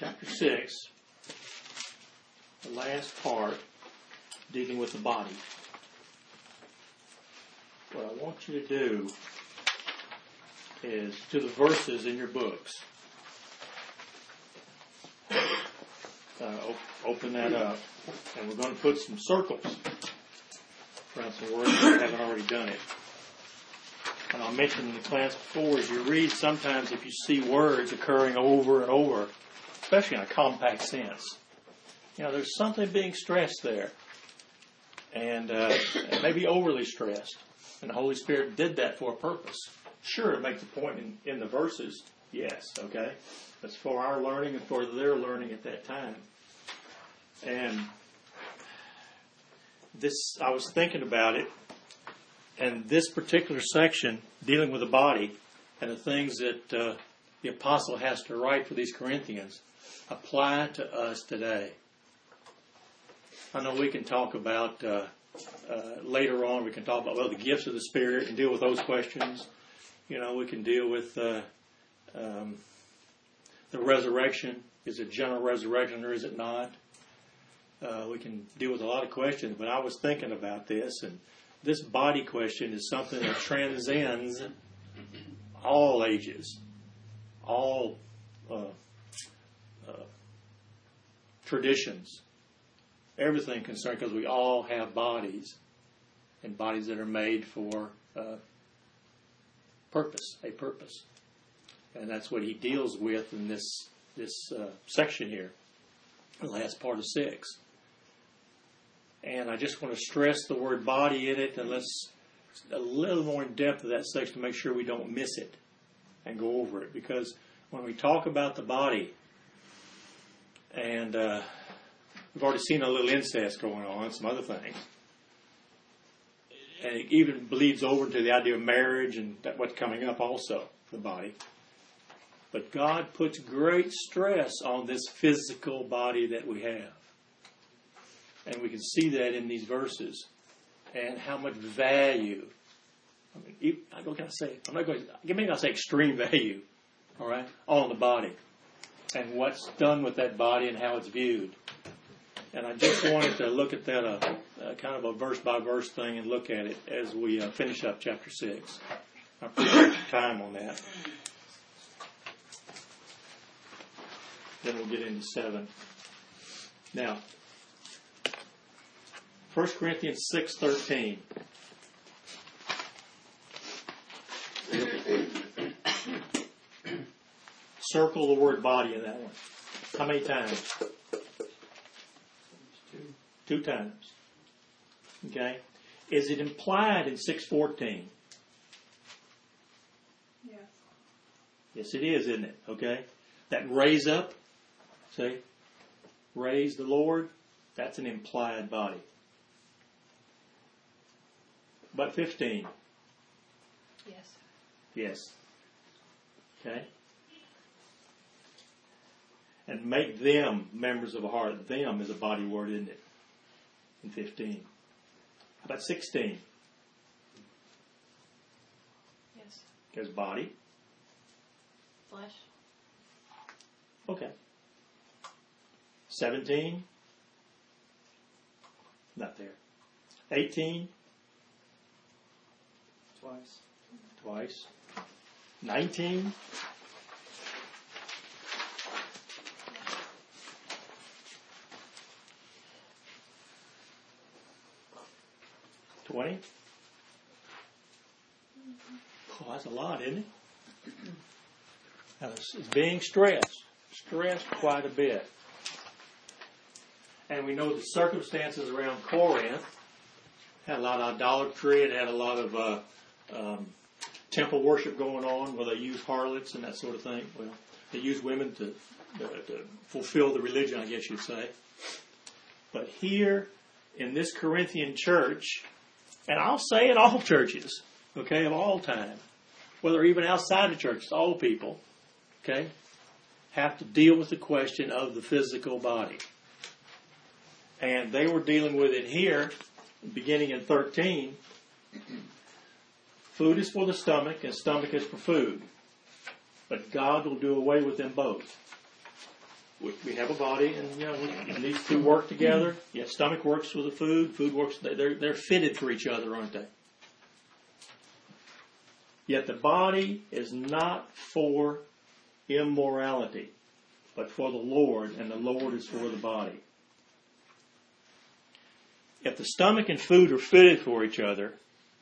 chapter 6, the last part, dealing with the body. What I want you to do is, to the verses in your books, open that up, and we're going to put some circles around some words if you haven't already done it. And I'll mention in the class before, as you read, sometimes if you see words occurring over and over, especially in a compact sense, there's something being stressed there. And maybe overly stressed. And the Holy Spirit did that for a purpose. Sure, to make the point in the verses, yes, okay? That's for our learning and for their learning at that time. And this, I was thinking about it, and this particular section, dealing with the body, and the things that the apostle has to write for these Corinthians, apply to us today. I know we can talk about, later on, we can talk about, the gifts of the Spirit and deal with those questions. We can deal with the resurrection. Is it general resurrection or is it not? We can deal with a lot of questions, but I was thinking about this, and this body question is something that transcends all ages, all traditions, everything concerned, because we all have bodies, and bodies that are made for a purpose. And that's what he deals with in this section here, the last part of 6. And I just want to stress the word body in it, and let's a little more in depth of that section to make sure we don't miss it and go over it. Because when we talk about the body, and we've already seen a little incest going on, some other things, and it even bleeds over into the idea of marriage and what's coming up also for the body. But God puts great stress on this physical body that we have. And we can see that in these verses. And how much value. What can I say? Maybe I'll say extreme value. All right? On the body. And what's done with that body and how it's viewed. And I just wanted to look at that, kind of a verse-by-verse thing, and look at it as we finish up chapter 6. I appreciate your time on that. Then we'll get into 7. Now, 1 Corinthians 6:13. Circle the word body in that one. How many times? 2 times. Okay? Is it implied in 6:14? Yes. Yes, it is, isn't it? Okay? That raise up, see? Raise the Lord, that's an implied body. But 15? Yes. Yes. Okay? And make them members of a heart. Them is a body word, isn't it? In 15. How about 16? Yes. There's body. Flesh. Okay. 17? Not there. 18? Twice. 19? Oh, that's a lot, isn't it? Now, it's being stressed quite a bit. And we know the circumstances around Corinth had a lot of idolatry. It had a lot of temple worship going on, where they used harlots and that sort of thing. Well, they used women to fulfill the religion, I guess you'd say. But here in this Corinthian church, and I'll say in all churches, okay, of all time, whether even outside the church, all people, okay, have to deal with the question of the physical body. And they were dealing with it here, beginning in 13. Food is for the stomach, and stomach is for food. But God will do away with them both. we have a body, and these two work together. Yeah, stomach works for the food. Food works. They're fitted for each other, aren't they? Yet the body is not for immorality, but for the Lord, and the Lord is for the body. If the stomach and food are fitted for each other,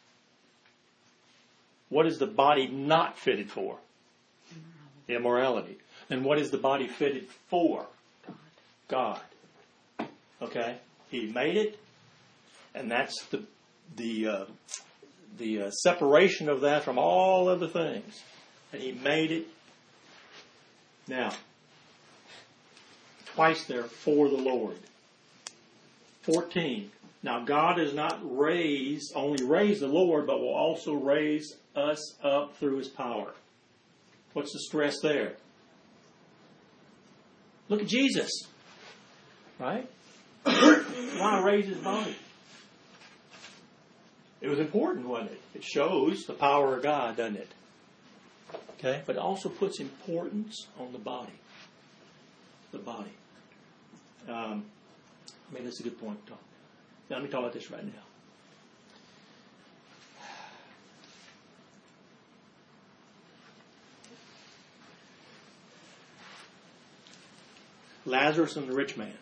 what is the body not fitted for? Immorality. Then what is the body fitted for? God. Okay? He made it, and that's the separation of that from all other things. And He made it. Now, twice there, for the Lord. 14. Now, God has not only raised the Lord, but will also raise us up through His power. What's the stress there? Look at Jesus. Right? Why raise His body? It was important, wasn't it? It shows the power of God, doesn't it? Okay? But it also puts importance on the body. The body. That's a good point to talk. Now, let me talk about this right now. Lazarus and the rich man.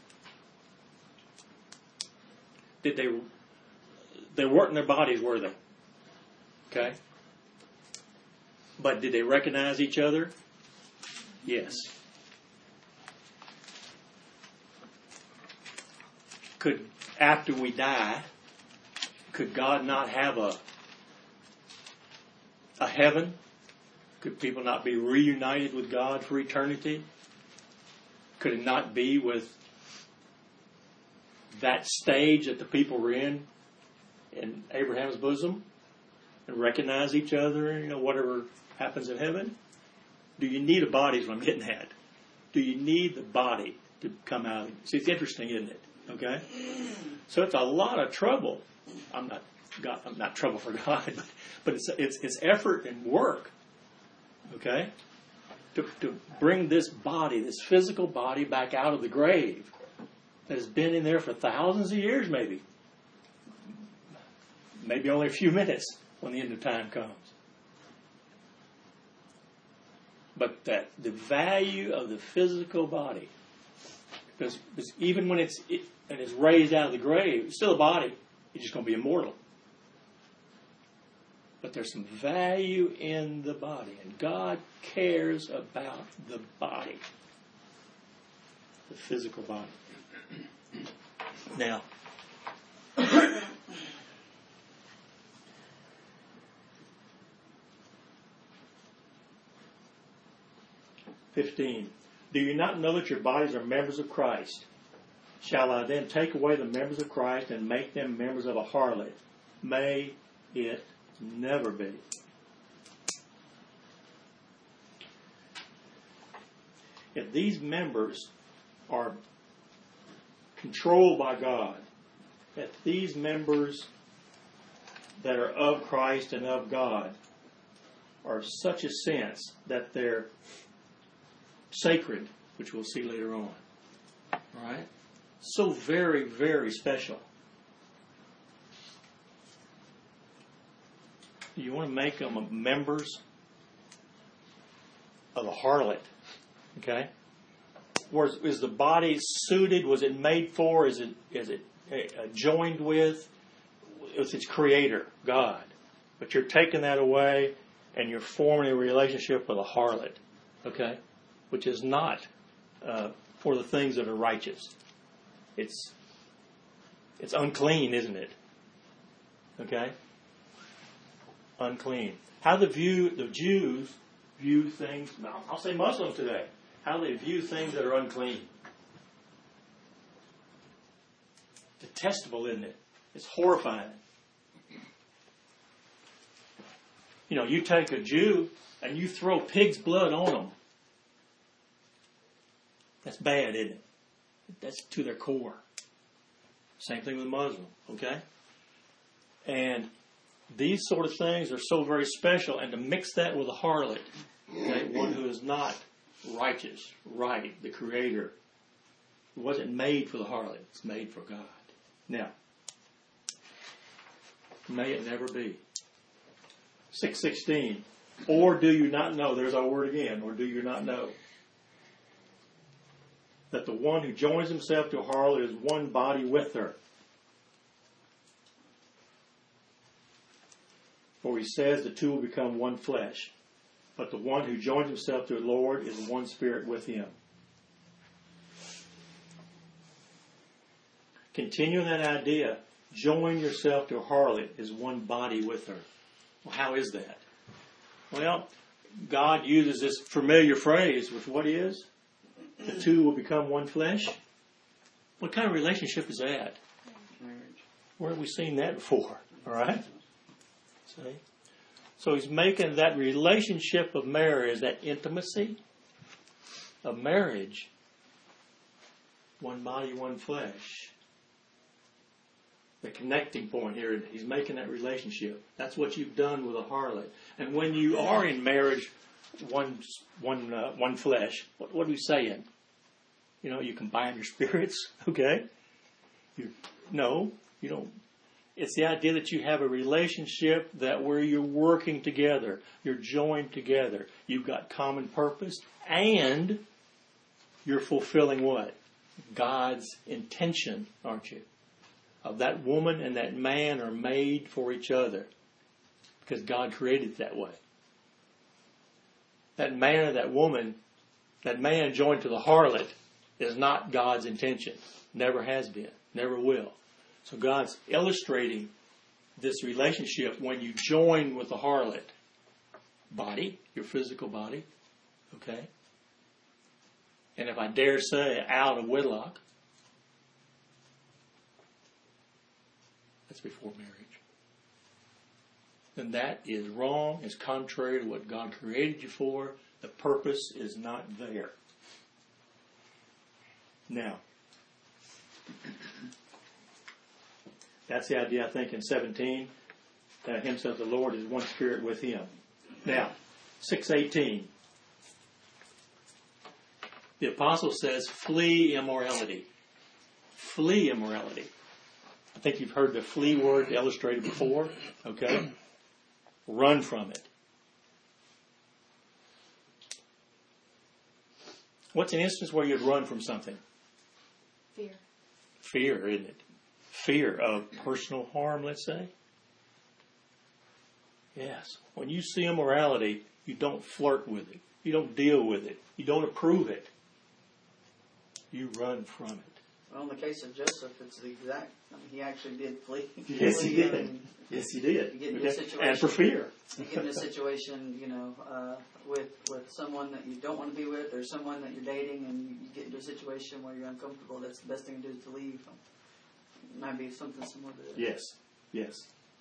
They weren't in their bodies, were they? Okay? But did they recognize each other? Yes. After we die, could God not have a heaven? Could people not be reunited with God for eternity? Could it not be with that stage that the people were in Abraham's bosom, and recognize each other, whatever happens in heaven? Do you need a body is what I'm getting at. Do you need the body to come out? See, it's interesting, isn't it? Okay? So it's a lot of trouble. I'm not trouble for God, but it's effort and work. Okay? To bring this body, this physical body, back out of the grave that has been in there for thousands of years, maybe. Maybe only a few minutes when the end of time comes. But that the value of the physical body, because even when it's raised out of the grave, it's still a body. It's just going to be immortal. But there's some value in the body, and God cares about the body, the physical body. Now, (15) Do you not know that your bodies are members of Christ? Shall I then take away the members of Christ and make them members of a harlot? May it never be. If these members are controlled by God, if these members that are of Christ and of God are such a sense that they're sacred, which we'll see later on, all right? So very, very special. You want to make them members of a harlot, okay? Is the body suited? Was it made for? Is it joined with? It's its creator, God. But you're taking that away, and you're forming a relationship with a harlot, okay? Which is not for the things that are righteous. It's unclean, isn't it? Okay? Unclean. How the Jews view things, I'll say Muslims today, how they view things that are unclean. Detestable, isn't it? It's horrifying. You take a Jew and you throw pig's blood on them. That's bad, isn't it? That's to their core. Same thing with Muslim, okay? And these sort of things are so very special, and to mix that with a harlot, okay, one who is not righteous, right, the Creator, It wasn't made for the harlot. It's made for God. Now, may it never be. 6:16. Or do you not know? There's our word again. Or do you not know that the one who joins himself to a harlot is one body with her? For he says the two will become one flesh. But the one who joins himself to the Lord is one spirit with him. Continuing that idea, join yourself to a harlot is one body with her. Well, how is that? Well, God uses this familiar phrase with what is? The two will become one flesh. What kind of relationship is that? Marriage. Where have we seen that before? All right? See? So he's making that relationship of marriage, that intimacy of marriage, one body, one flesh. The connecting point here, he's making that relationship. That's what you've done with a harlot. And when you are in marriage, one flesh, what are we saying? You know, you combine your spirits, okay? No, you don't. It's the idea that you have a relationship that where you're working together, you're joined together, you've got common purpose, and you're fulfilling what? God's intention, aren't you? Of that woman and that man are made for each other because God created it that way. That man and that woman, that man joined to the harlot is not God's intention. Never has been. Never will. So God's illustrating this relationship when you join with the harlot. Body, your physical body, okay? And if I dare say, out of wedlock, that's before marriage, then that is wrong, is contrary to what God created you for. The purpose is not there. Now, that's the idea, I think, in 17, that himself, the Lord, is one spirit with him. Now, 6:18, the apostle says, flee immorality. Flee immorality. I think you've heard the flee word illustrated before. Okay? Run from it. What's an instance where you'd run from something? Fear. Fear, isn't it? Fear of personal harm, let's say. Yes. When you see immorality, you don't flirt with it. You don't deal with it. You don't approve it. You run from it. Well, in the case of Joseph, it's the exact. I mean, he actually did flee. Yes, he did. Yes, he did. You get into a situation, and for fear. You get in a situation, with someone that you don't want to be with, or someone that you're dating, and you get into a situation where you're uncomfortable. That's the best thing to do is to leave. It might be something similar to that. Yes. Yes.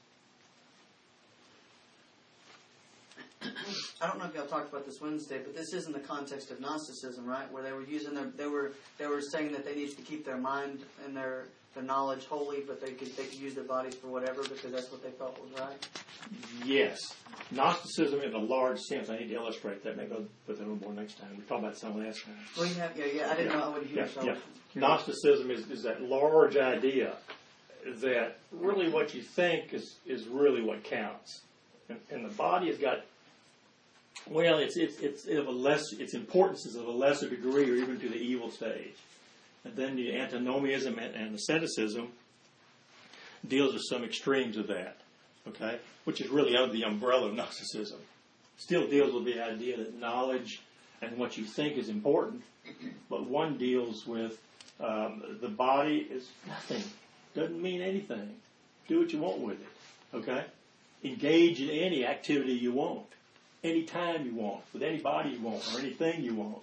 I don't know if y'all talked about this Wednesday, but this is in the context of Gnosticism, right? Where they were using they were saying that they needed to keep their mind and their knowledge holy, but they could use their bodies for whatever because that's what they felt was right. Yes. Gnosticism in a large sense. I need to illustrate that. Maybe I'll put that on board next time. We talked about some last time. Well, you have, I didn't know. I wouldn't hear. Yeah. Gnosticism is that large idea that really what you think is really what counts, and the body has got. Well, its importance is of a lesser degree, or even to the evil stage. And then the antinomianism and asceticism deals with some extremes of that, okay? Which is really under the umbrella of Gnosticism. Still deals with the idea that knowledge and what you think is important, but one deals with the body is nothing, doesn't mean anything. Do what you want with it, okay? Engage in any activity you want. Anytime you want, with anybody you want, or anything you want.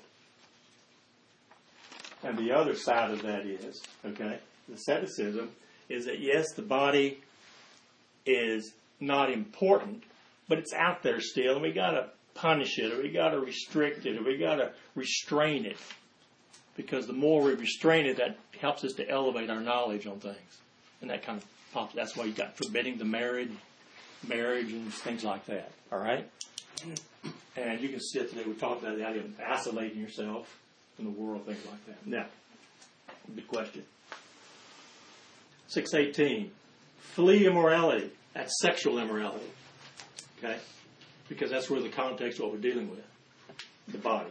And the other side of that is, okay, the asceticism is that yes, the body is not important, but it's out there still, and we got to punish it, or we got to restrict it, or we got to restrain it, because the more we restrain it, that helps us to elevate our knowledge on things, and that kind of pops. That's why you got forbidding the marriage, and things like that. All right. And you can see it today. We talked about the idea of isolating yourself from the world, things like that. Now, Good question. 6:18. Flee immorality. That's sexual immorality. Okay? Because that's where the context of what we're dealing with. The body.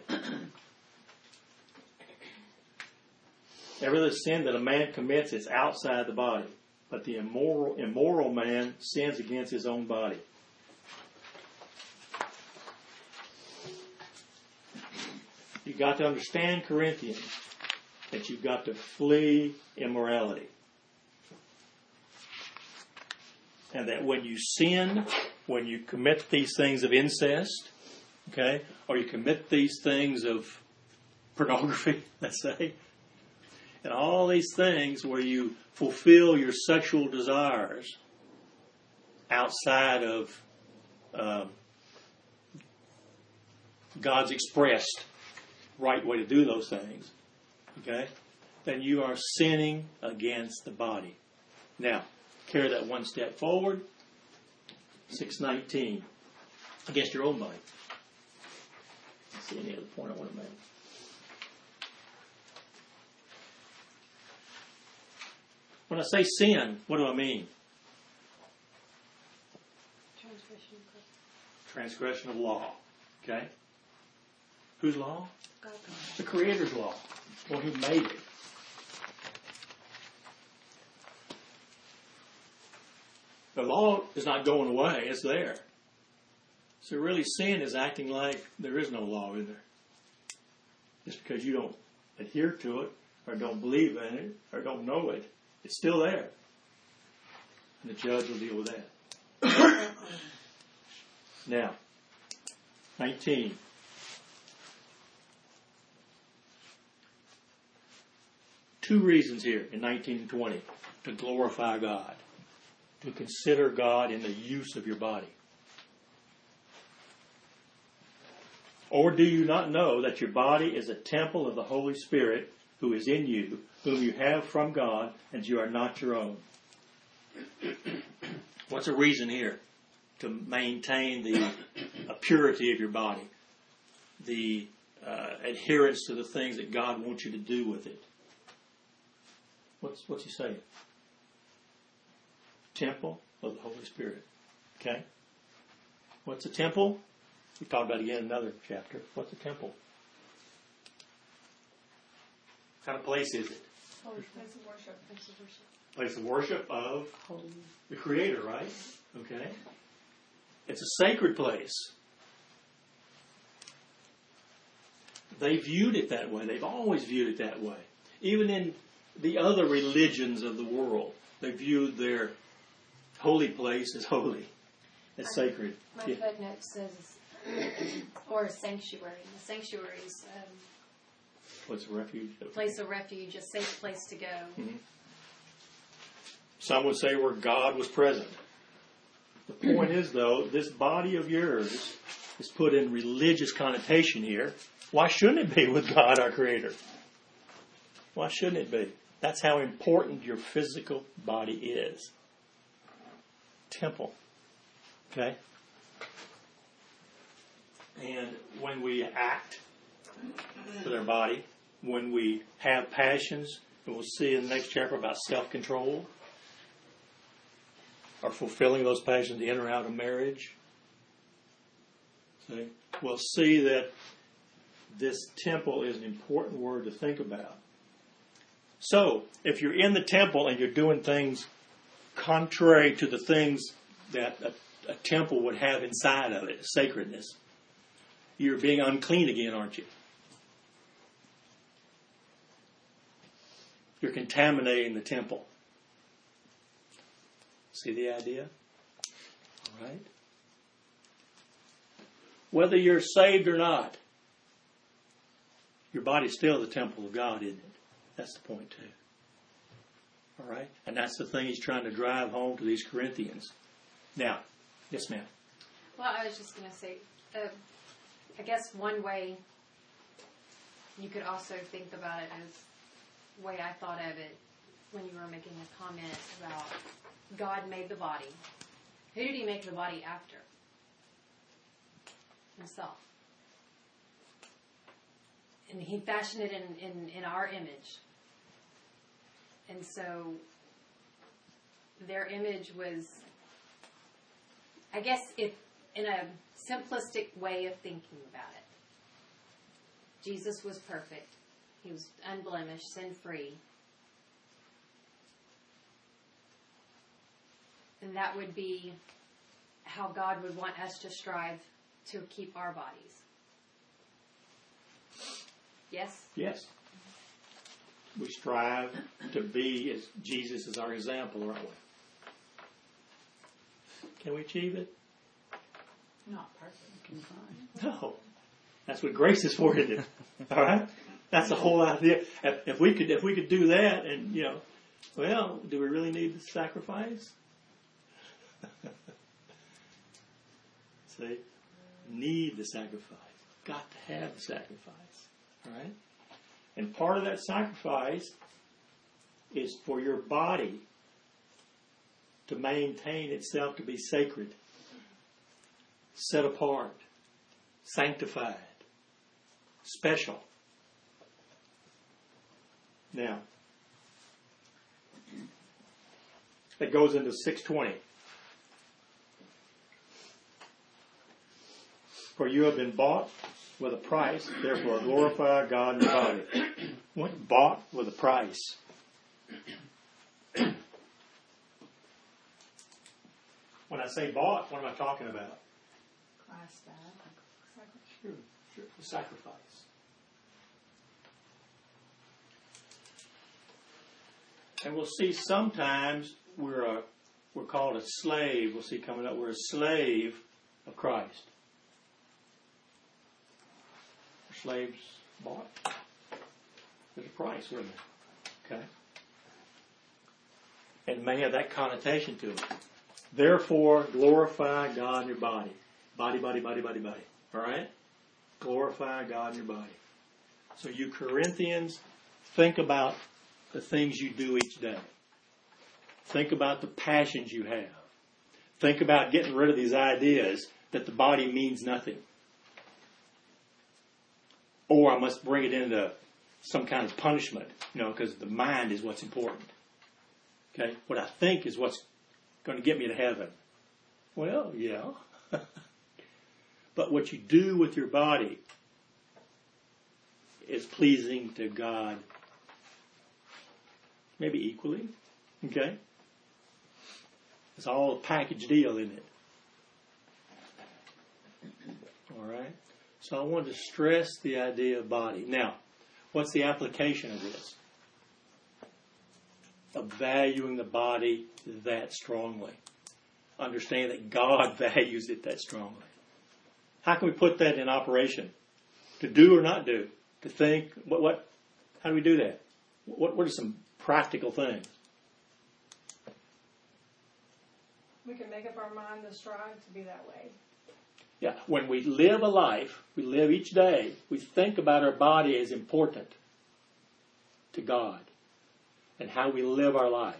Every other sin that a man commits is outside the body. But the immoral man sins against his own body. You've got to understand, Corinthians, that you've got to flee immorality. And that when you sin, when you commit these things of incest, okay, or you commit these things of pornography, let's say, and all these things where you fulfill your sexual desires outside of God's expressed right way to do those things, okay, then you are sinning against the body. Now, carry that one step forward. 6:19. Against your own body. Let's see any other point I want to make. When I say sin, what do I mean? Transgression of law. Okay? Whose law? God. The Creator's law. Well, He made it. The law is not going away. It's there. So really sin is acting like there is no law in there. Just because you don't adhere to it, or don't believe in it, or don't know it, it's still there. And the judge will deal with that. Now, 19. Two reasons here in 19 and 20 to glorify God. To consider God in the use of your body. Or do you not know that your body is a temple of the Holy Spirit who is in you, whom you have from God, and you are not your own? What's the reason here? To maintain the purity of your body. The adherence to the things that God wants you to do with it. What's he saying? Temple of the Holy Spirit. Okay? What's a temple? We talked about it again in another chapter. What's a temple? What kind of place is it? Holy place of worship. Place of worship. Place of worship of the Creator, right? Okay. It's a sacred place. They viewed it that way. They've always viewed it that way. Even in the other religions of the world, they viewed their holy place as holy, as sacred. My footnote says, or a sanctuary. The sanctuary is What's a refuge? a place of refuge, a safe place to go. Mm-hmm. Some would say where God was present. The point is, though, this body of yours is put in religious connotation here. Why shouldn't it be with God, our Creator? Why shouldn't it be? That's how important your physical body is. Temple. Okay? And when we act with our body, when we have passions, and we'll see in the next chapter about self-control, or fulfilling those passions in or out of marriage, see, we'll see that this temple is an important word to think about. So, if you're in the temple and you're doing things contrary to the things that a temple would have inside of it, sacredness, you're being unclean again, aren't you? You're contaminating the temple. See the idea? All right. Whether you're saved or not, your body's still the temple of God, isn't it? That's the point, too. All right? And that's the thing he's trying to drive home to these Corinthians. Now, yes, ma'am. Well, I was just going to say, I guess one way you could also think about it as the way I thought of it when you were making a comment about God made the body. Who did he make the body after? Himself. And he fashioned it in our image. And so their image was, I guess, if in a simplistic way of thinking about it, Jesus was perfect. He was unblemished, sin-free. And that would be how God would want us to strive to keep our bodies. Yes? Yes. We strive to be as Jesus is our example, aren't we? Can we achieve it? Not perfect. No. That's what grace is for, isn't it? All right? That's the whole idea. If we could do that, and well, do we really need the sacrifice? See, need the sacrifice. Got to have the sacrifice. All right? And part of that sacrifice is for your body to maintain itself to be sacred, set apart, sanctified, special. Now, it goes into 6:20. For you have been bought with a price, therefore glorify God in your body. What? Bought with a price. When I say bought, what am I talking about? Christ died. Sure. The sacrifice. And we'll see sometimes we're called a slave. We'll see coming up, we're a slave of Christ. Are slaves bought? There's a price, isn't there? Okay. And it may have that connotation to it. Therefore, glorify God in your body. Body. All right? Glorify God in your body. So you Corinthians, think about the things you do each day. Think about the passions you have. Think about getting rid of these ideas that the body means nothing. Or I must bring it into some kind of punishment, because the mind is what's important. Okay? What I think is what's going to get me to heaven. Well, yeah. But what you do with your body is pleasing to God. Maybe equally. Okay? It's all a package deal, isn't it? All right? So I wanted to stress the idea of body. Now, what's the application of this? Of valuing the body that strongly. Understand that God values it that strongly. How can we put that in operation? To do or not do? To think? How do we do that? What are some practical things? We can make up our mind to strive to be that way. Yeah, when we live a life, we live each day, we think about our body as important to God and how we live our life.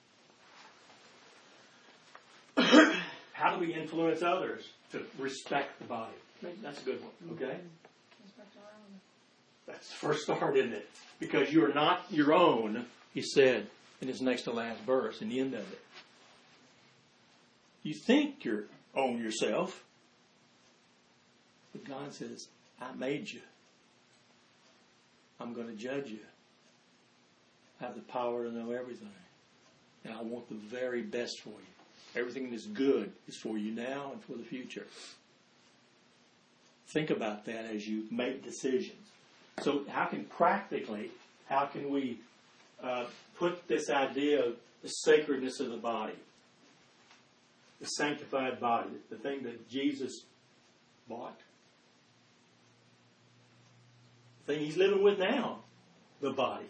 How do we influence others to respect the body? That's a good one, okay? That's the first start, isn't it? Because you're not your own, he said in his next to last verse, in the end of it. You think you own yourself, but God says, I made you. I'm going to judge you. I have the power to know everything. And I want the very best for you. Everything that's good is for you now and for the future. Think about that as you make decisions. So how can we put this idea of the sacredness of the body, the sanctified body, the thing that Jesus bought, the thing he's living with now, the body.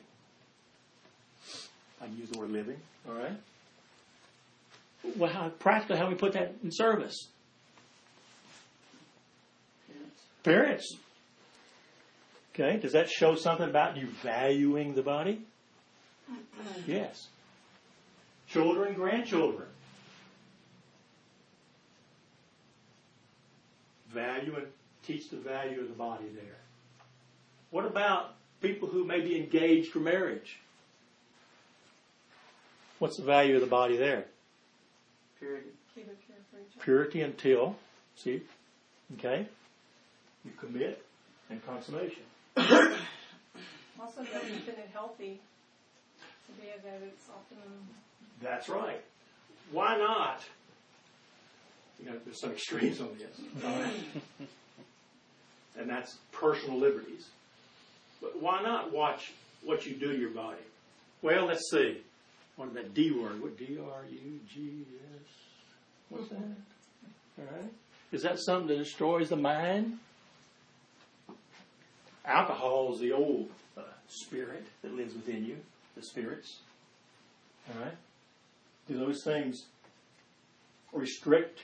I use the word living, all right? Well, how we put that in service? Parents. Okay, does that show something about you valuing the body? Yes. Children, grandchildren. Value and teach the value of the body there. What about people who may be engaged for marriage? What's the value of the body there? Period. Keep it pure for each other. Purity until, see, okay, you commit and consummation. Also, that keeping it healthy to be at its optimum. That's right. Why not? You know, there's some extremes on this. All right? And that's personal liberties. But why not watch what you do to your body? Well, let's see. What is that D word? What D-R-U-G-S? What's that? All right. Is that something that destroys the mind? Alcohol is the old spirit that lives within you, the spirits. All right. Do those things restrict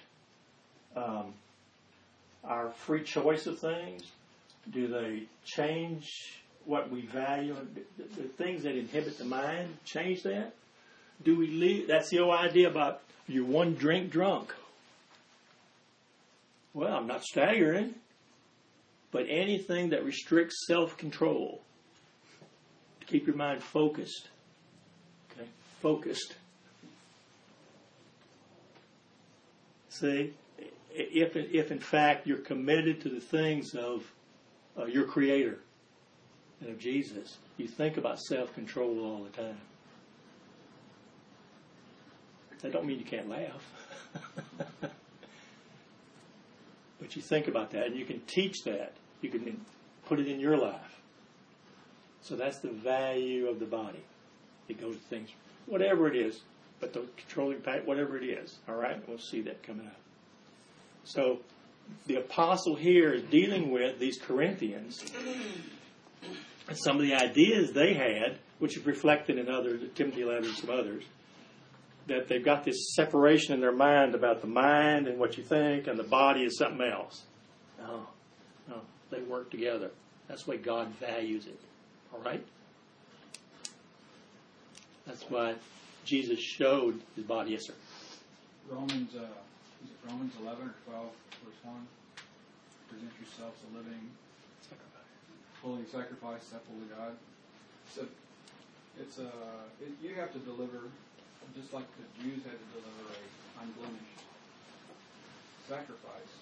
our free choice of things? Do they change what we value? The things that inhibit the mind, change that? Do we leave? That's the old idea about you're one drink drunk. Well, I'm not staggering, but anything that restricts self-control, to keep your mind focused, okay, focused. See, if in fact you're committed to the things of your Creator and of Jesus, you think about self-control all the time. That don't mean you can't laugh. But you think about that, and you can teach that. You can put it in your life. So that's the value of the body. It goes to things, whatever it is, but the controlling part, whatever it is. All right? We'll see that coming up. So the apostle here is dealing with these Corinthians and some of the ideas they had, which is reflected in other Timothy letters and some others, that they've got this separation in their mind about the mind and what you think, and the body is something else. No, they work together. That's the way God values it. All right? That's why Jesus showed his body. Yes, sir. Romans 11 or 12, verse 1. Present yourselves a living, holy sacrifice, acceptable to God. So you have to deliver, just like the Jews had to deliver a unblemished sacrifice.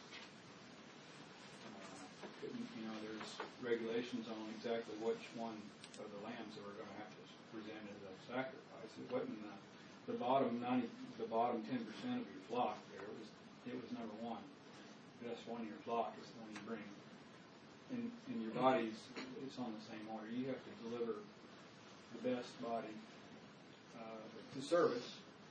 There's regulations on exactly which one of the lambs that were going to have to present as a sacrifice. It wasn't the bottom 10% of your flock there. It was number one. The best one of your flock is the one you bring. In your bodies, it's on the same order. You have to deliver the best body to service.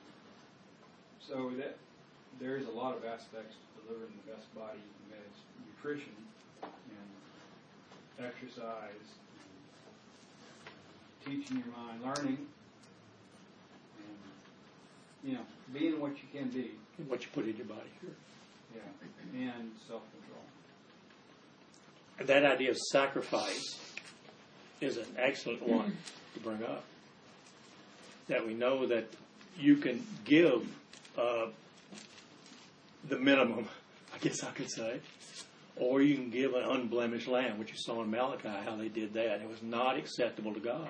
So that there is a lot of aspects to delivering the best body, and that is nutrition and exercise, and teaching your mind, learning, and being what you can be. And what you put in your body. Yeah, and self-control. That idea of sacrifice is an excellent one to bring up. That we know that you can give the minimum, I guess I could say, or you can give an unblemished lamb, which you saw in Malachi, how they did that. It was not acceptable to God.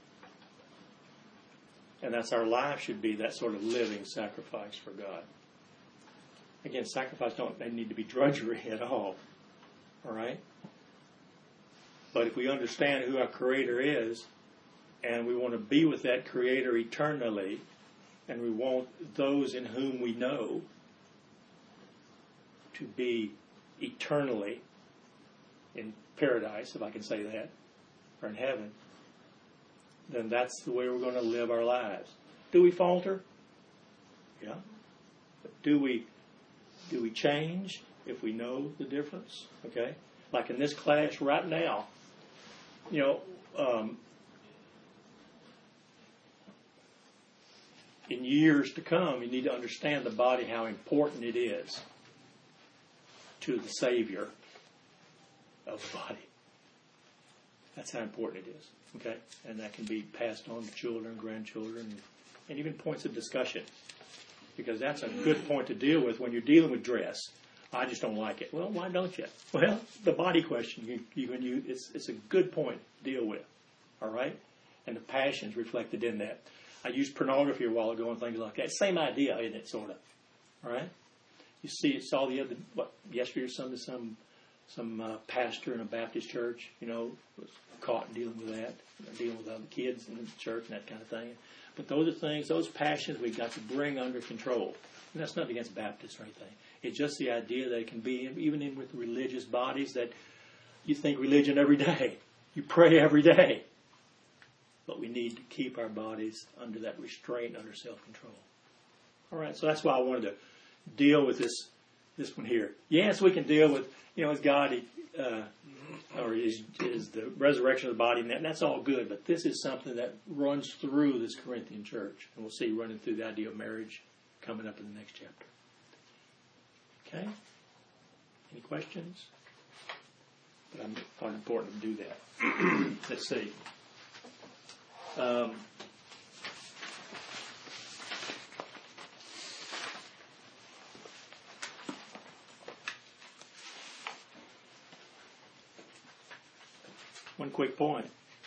And that's our life should be, that sort of living sacrifice for God. Again, sacrifice don't need to be drudgery at all. All right? But if we understand who our Creator is, and we want to be with that Creator eternally, and we want those in whom we know to be eternally in paradise, if I can say that, or in heaven, then that's the way we're going to live our lives. Do we falter? Yeah. But do we change if we know the difference? Okay? Like in this class right now, in years to come, you need to understand the body, how important it is to the Savior of the body. That's how important it is. Okay? And that can be passed on to children, grandchildren, and even points of discussion. Because that's a good point to deal with when you're dealing with dress. I just don't like it. Well, why don't you? Well, the body question, it's a good point to deal with. All right? And the passion's reflected in that. I used pornography a while ago and things like that. Same idea, isn't it, sort of? All right? You saw the other, yesterday or something, some pastor in a Baptist church, was caught dealing with that, dealing with other kids in the church and that kind of thing. But those are things, those passions we've got to bring under control. And that's nothing against Baptists or anything. It's just the idea that it can be, even in with religious bodies, that you think religion every day. You pray every day. But we need to keep our bodies under that restraint, under self-control. All right, so that's why I wanted to deal with this one here. Yes, we can deal with, is God, or is the resurrection of the body, and that's all good, but this is something that runs through this Corinthian church. And we'll see running through the idea of marriage coming up in the next chapter. Okay? Any questions? But I find it important to do that. Let's see. One quick point.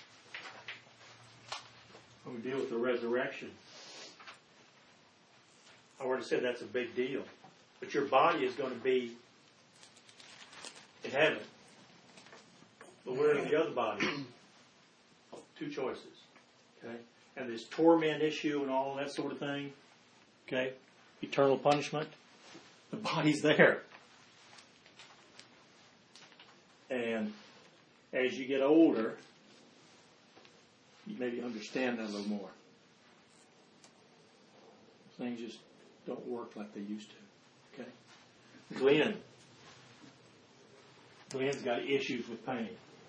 When we deal with the resurrection, I already said that's a big deal. But your body is going to be in heaven. But where are the other bodies? Two choices. Okay? And this torment issue and all that sort of thing. Okay? Eternal punishment. The body's there. And as you get older, you maybe understand that a little more. Things just don't work like they used to. Okay? Glenn's got issues with pain.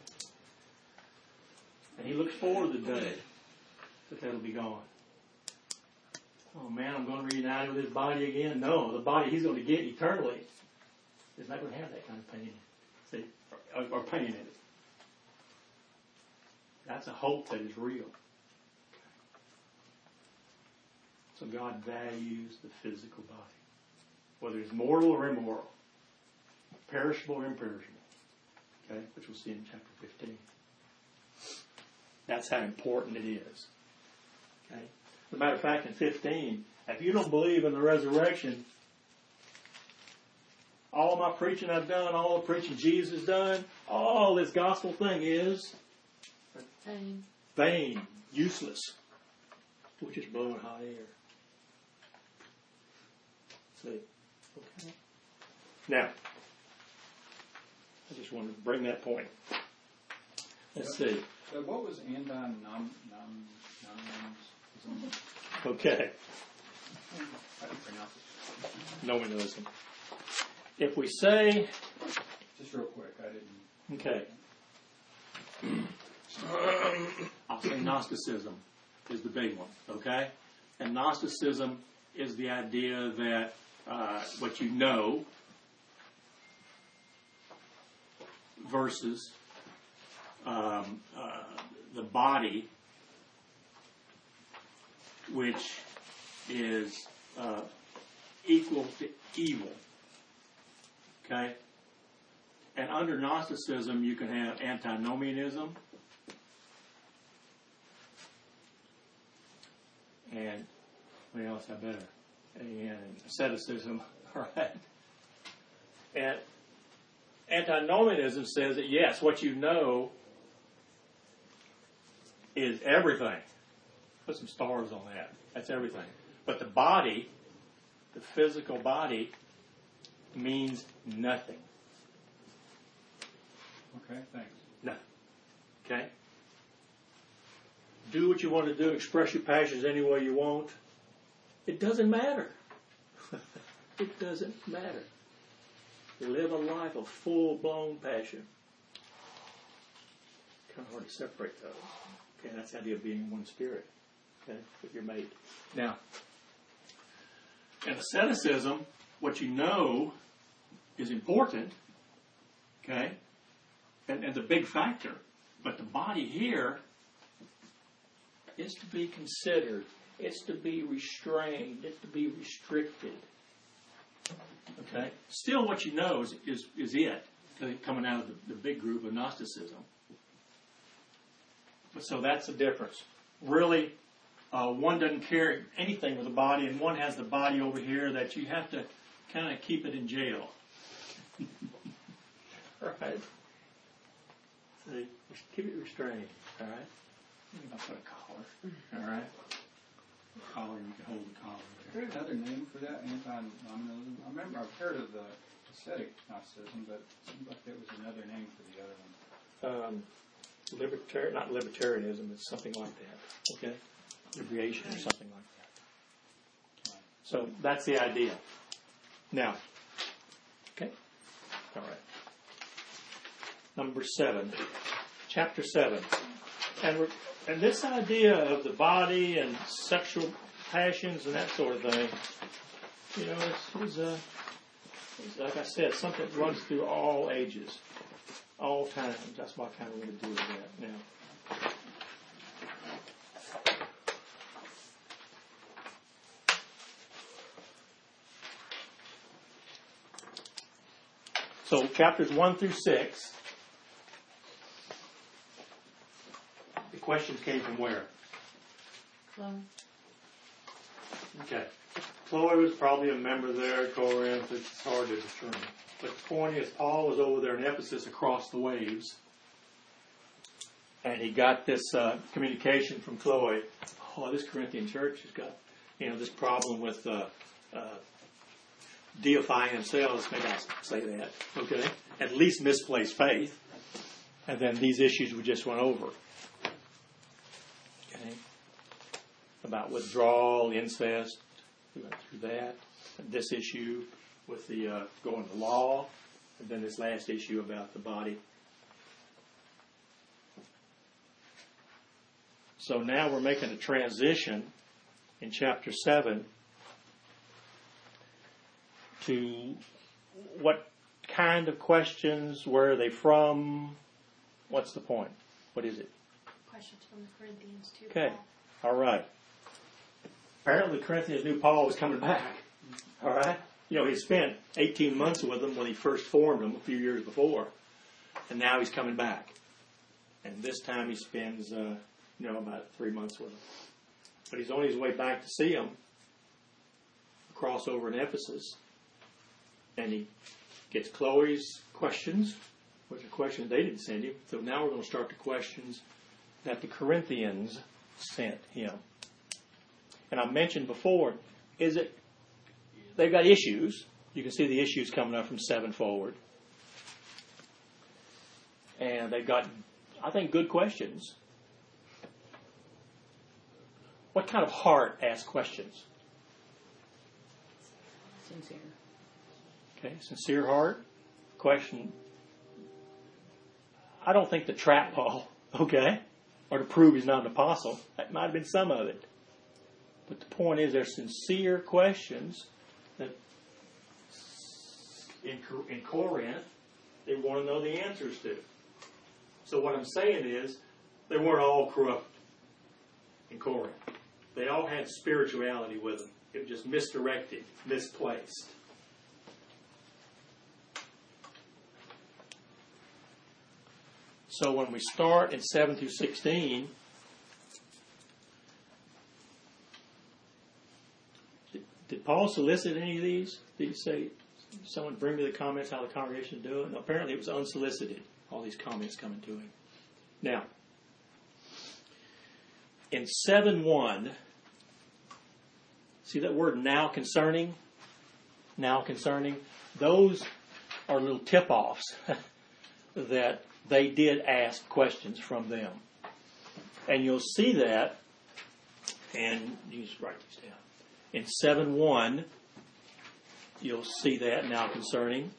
And he looks forward to the day that that'll be gone. Oh man, I'm going to reunite with his body again. No, the body he's going to get eternally is not going to have that kind of pain. See, or pain in it. That's a hope that is real. So God values the physical body, whether it's mortal or immoral, perishable or imperishable. Okay, which we'll see in chapter 15. That's how important it is. Okay. As a matter of fact, in 15, if you don't believe in the resurrection, all my preaching I've done, all the preaching Jesus done, all this gospel thing is vain, useless. We're just blowing hot air. See? Okay. Now, I just wanted to bring that point. Let's see. So what was anti-nominalism? Okay. How do you pronounce it? Nominalism. If we say... Just real quick, I didn't... Okay. I'll say Gnosticism is the big one, okay? And Gnosticism is the idea that what you know versus the body, which is equal to evil. Okay? And under Gnosticism, you can have antinomianism and what else I better? And asceticism. All right. And antinomianism says that yes, what you know is everything. Put some stars on that. That's everything. But the body, the physical body, means nothing. Okay, thanks. Nothing. Okay? Do what you want to do, express your passions any way you want. It doesn't matter. It doesn't matter. Live a life of full-blown passion. Kind of hard to separate those. Okay, that's the idea of being one spirit. Okay, with your mate. Now, in asceticism, what you know is important. Okay, and the big factor. But the body here is to be considered. It's to be restrained. It's to be restricted. Okay? Still what you know is it, coming out of the big group of Gnosticism. But so that's the difference. Really, one doesn't carry anything with the body, and one has the body over here that you have to kind of keep it in jail. Right? See, keep it restrained. All right. Maybe I'll put a collar. All right. Collar, you can hold the collar. Is there another name for that, anti-nominalism? I remember I've heard of the ascetic Gnosticism, but it seemed like there was another name for the other one. Not libertarianism, it's something like that. Okay? Liberation or something like that. So that's the idea. Now, okay? All right. Number 7, chapter 7. And this idea of the body and sexual passions and that sort of thing, you know, it's like I said, something that runs through all ages, all times. That's what I kind of want to do with that now. So chapters 1 through 6, the questions came from where? Okay. Chloe was probably a member there at Corinth. It's hard to determine. But the point is, Paul was over there in Ephesus across the waves. And he got this communication from Chloe. Oh, this Corinthian church has got, this problem with deifying themselves. Maybe I'll say that. Okay? At least misplaced faith. And then these issues we just went over. Okay? About withdrawal, incest. We went through that. And this issue with the going to law. And then this last issue about the body. So now we're making a transition in chapter 7 to what kind of questions, where are they from, what's the point? What is it? Questions from the Corinthians too. Okay, all right. Apparently the Corinthians knew Paul was coming back, all right? He spent 18 months with them when he first formed them a few years before, and now he's coming back. And this time he spends, about 3 months with them. But he's on his way back to see them, across over in Ephesus, and he gets Chloe's questions, which are questions they didn't send him. So now we're going to start the questions that the Corinthians sent him. And I mentioned before, they've got issues. You can see the issues coming up from 7 forward. And they've got, I think, good questions. What kind of heart asks questions? Sincere. Okay, sincere heart. Question. I don't think to trap Paul, okay, or to prove he's not an apostle. That might have been some of it. But the point is, they're sincere questions that in Corinth, they want to know the answers to. So what I'm saying is, they weren't all corrupt in Corinth. They all had spirituality with them. It was just misdirected, misplaced. So when we start in 7 through 16, did Paul solicit any of these? Did he say, someone bring me the comments how the congregation is doing? No, apparently it was unsolicited, all these comments coming to him. Now, in 7:1, see that word now concerning? Now concerning. Those are little tip-offs that they did ask questions from them. And you'll see that, and you just write these down. In 7:1, you'll see that now concerning.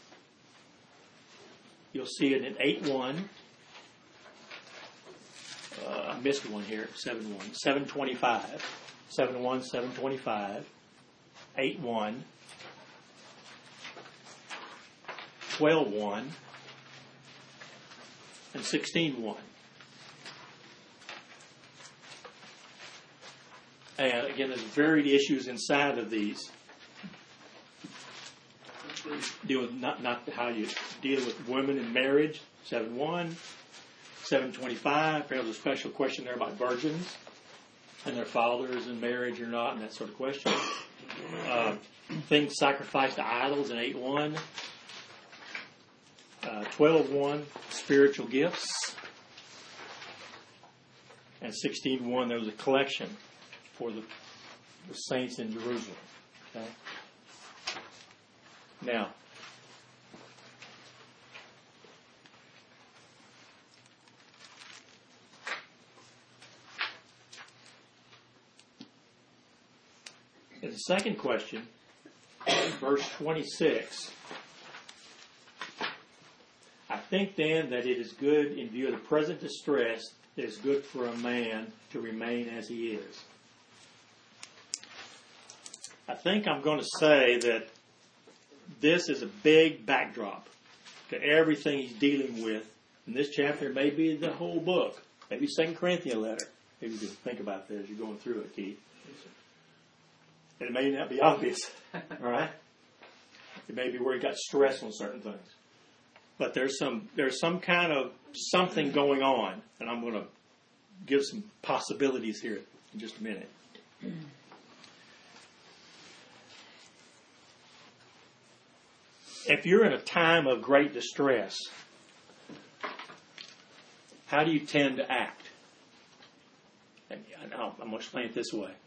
You'll see it in 8:1. I missed one here, 7:1. 7:25. 7:1, 7:25. 8:1. 12:1. And 16:1. And again, there's varied issues inside of these. Deal with not how you deal with women in marriage. 7:1. 7:25. There's a special question there about virgins. and their fathers in marriage or not, and that sort of question. Things sacrificed to idols in 8:1. 12:1, spiritual gifts. And 16:1, there was a collection for the saints in Jerusalem. Okay? Now, in the second question, verse 26, I think then that it is good in view of the present distress, it is good for a man to remain as he is. I think I'm going to say that this is a big backdrop to everything he's dealing with in this chapter, maybe the whole book, maybe 2 Corinthians letter. Maybe you can think about that as you're going through it, Keith. It may not be obvious, all right? It may be where he got stress on certain things. But there's some kind of something going on, and I'm going to give some possibilities here in just a minute. If you're in a time of great distress, how do you tend to act? And I'm going to explain it this way.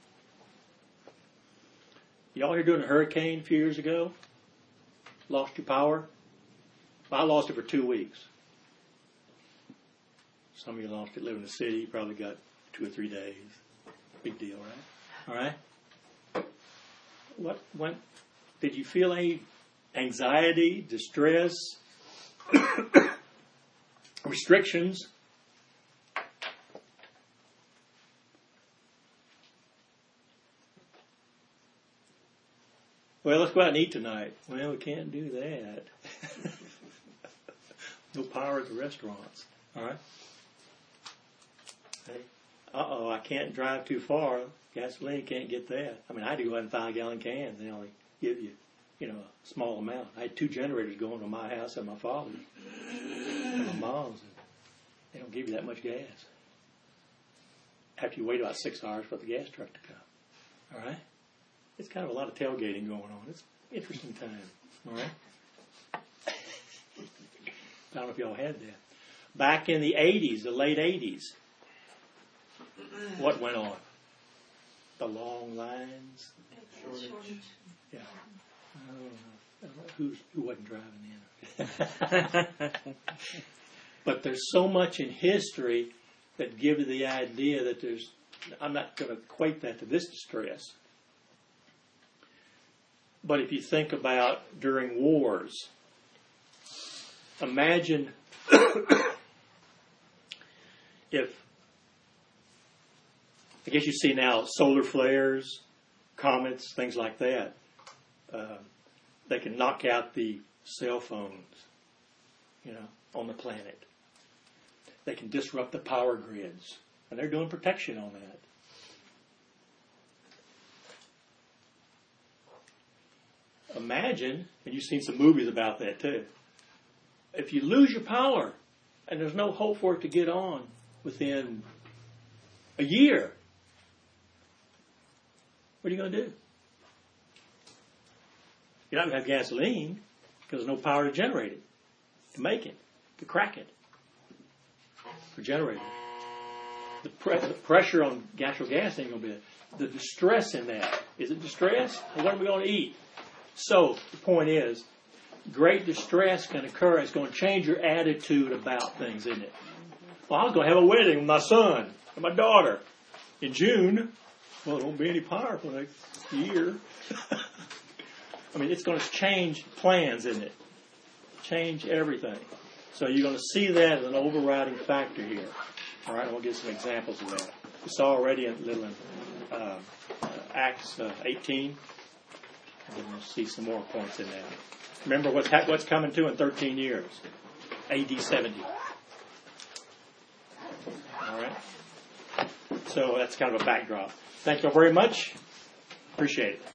Y'all hear during a hurricane a few years ago? Lost your power? I lost it for 2 weeks. Some of you lost it living in the city. You probably got 2 or 3 days. Big deal, right? All right? When did you feel any anxiety, distress, restrictions? Well, let's go out and eat tonight. Well, we can't do that. No power at the restaurants. All right? Hey, I can't drive too far. Gasoline, can't get that. I mean, I do go out in 5-gallon cans. They only give you, a small amount. I had 2 generators going to my house and my father's and my mom's. And they don't give you that much gas. After you wait about 6 hours for the gas truck to come. All right? It's kind of a lot of tailgating going on. It's an interesting time. All right? I don't know if y'all had that. Back in the 80s, the late 80s, what went on? The long lines. Shortage. Yeah. I don't know. Who wasn't driving then? But there's so much in history that gives you the idea that I'm not going to equate that to this distress. But if you think about during wars, imagine if, I guess you see now solar flares, comets, things like that. They can knock out the cell phones, on the planet. They can disrupt the power grids. And they're doing protection on that. Imagine, and you've seen some movies about that too, if you lose your power and there's no hope for it to get on within a year, what are you going to do? You're not going to have gasoline because there's no power to generate it, to make it, to crack it, for generating it. The pressure on natural gas ain't going to be there. The distress in that. Is it distress? Or what are we going to eat? So, the point is, great distress can occur. It's going to change your attitude about things, isn't it? Well, I was going to have a wedding with my son and my daughter in June. Well, there won't be any power for the next year. I mean, it's going to change plans, isn't it? Change everything. So you're going to see that as an overriding factor here. All right, we'll give some examples of that. We saw already in Acts 18. And we'll see some more points in that. Remember what's coming to in 13 years. AD 70. All right? So that's kind of a backdrop. Thank you all very much. Appreciate it.